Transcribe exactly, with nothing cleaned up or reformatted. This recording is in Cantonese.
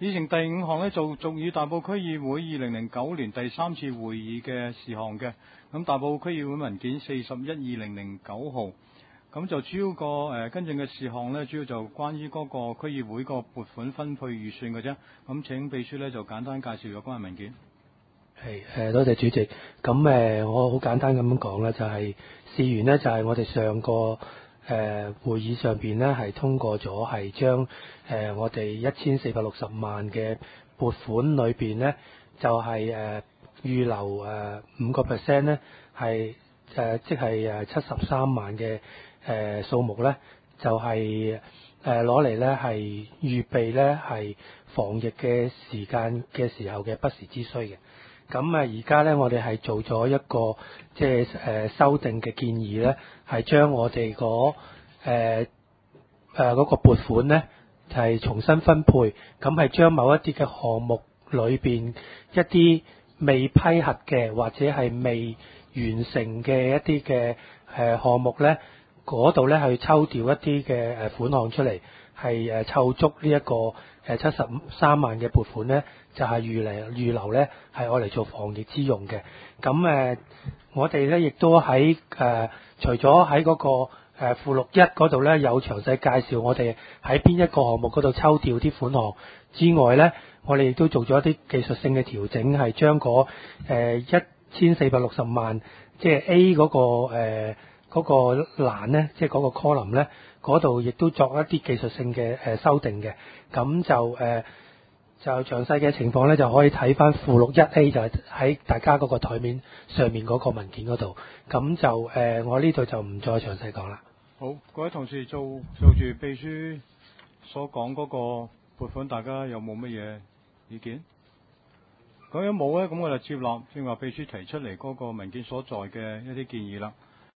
議程第五項呢，就屬於大埔區議會二零零九年第三次會議嘅事項嘅。咁大埔區議會文件四十一二零零九號，咁就主要個誒、呃、跟進嘅事項呢，主要就關於嗰個區議會個撥款分配預算嘅啫。咁請秘書呢，就簡單介紹有關嘅文件。 係誒，多謝主席。咁誒、呃，我好簡單咁樣講咧，就係、是、事緣呢，就係、是、我哋上個誒、呃、會議上邊呢，係通過咗係將誒我哋一千四百六十萬嘅撥款裏邊呢，就係、是、誒、呃、預留誒五個 percent 咧，係、呃、誒即係誒七十三萬嘅誒數目咧，就係誒攞嚟咧係預備咧係防疫嘅時間嘅時候嘅不時之需嘅。咁啊，而家咧，我哋係做咗一個即係誒修訂嘅建議咧，係將我哋嗰誒誒嗰個撥款咧，係重新分配，咁係將某一啲嘅項目裏邊一啲未批核嘅或者係未完成嘅一啲嘅誒項目咧，嗰度咧去抽調一啲嘅誒款項出嚟，係誒湊足呢一個誒七十三萬嘅撥款咧。就係預嚟預留咧，係愛嚟做防疫之用嘅。咁誒、呃，我哋咧亦都喺誒、呃，除咗喺嗰個誒、呃、附錄一嗰度咧有詳細介紹我哋喺邊一個項目嗰度抽調啲款項之外咧，我哋亦都做咗一啲技術性嘅調整，係將嗰誒一千四百六十萬，即係 A 嗰、嗰個誒嗰、呃嗰個欄咧，即係嗰個 column 咧，嗰度亦都作一啲技術性嘅誒、呃、修訂嘅。咁就誒。呃就詳細嘅情況咧，就可以睇翻附錄一 A， 就係喺大家嗰個台面上面嗰個文件嗰度。咁就誒、呃，我呢度就唔再詳細講啦。 好，各位同事做做住秘書所講嗰個撥款，大家有冇乜嘢意見？咁樣冇咧，咁我就接納正話秘書提出嚟嗰個文件所在嘅一啲建議啦。